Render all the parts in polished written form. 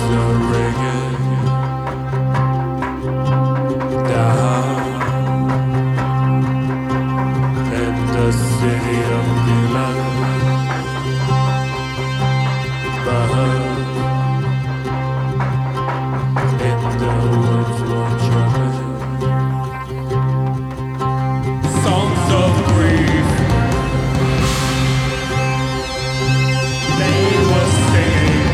are ringing down in the city of Milan. But in the woods were drumming songs of grief. They were singing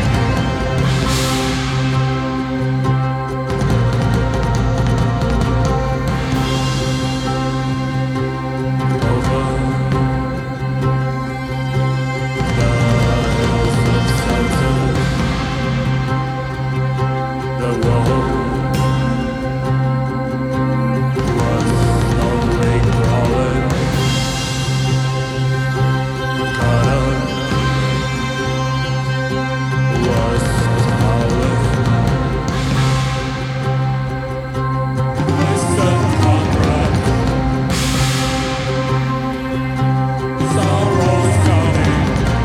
over the hills of Celtic. The road was slowly crawling, caught up was howling. Listen, comrade, sorrow's coming.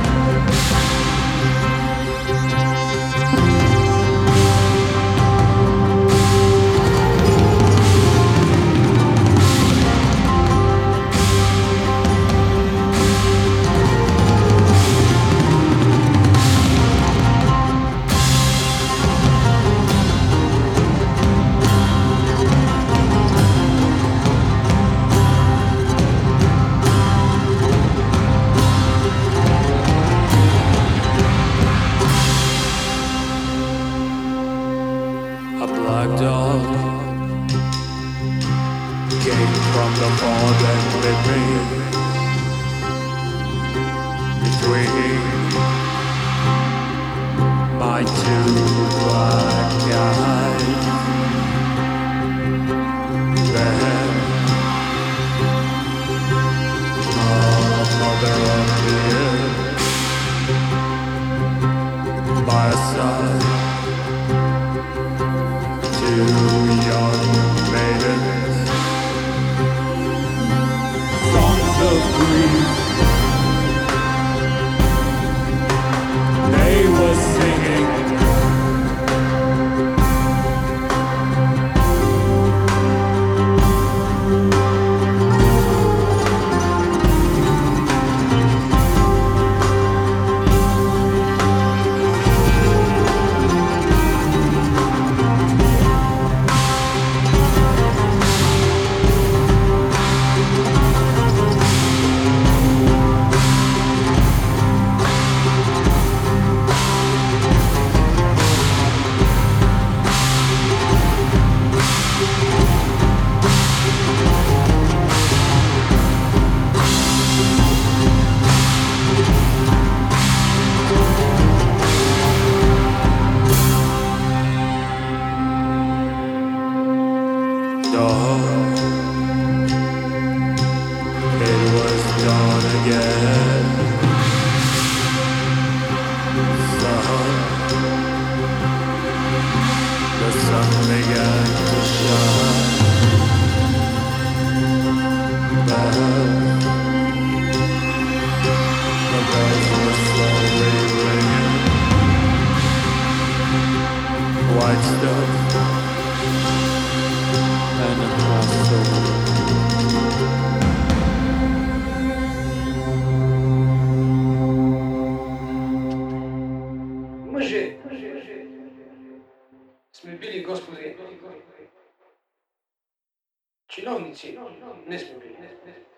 A black dog came from the fog and bit me between my two black eyes. Then a mother appeared by her side. Two young maidens, songs of grief. They were singing dawn. It was dawn again. The sun began to shine. The bells were slowly ringing. White stuff and a crossover. Мъже сме били, Господи, чиновници не сме били.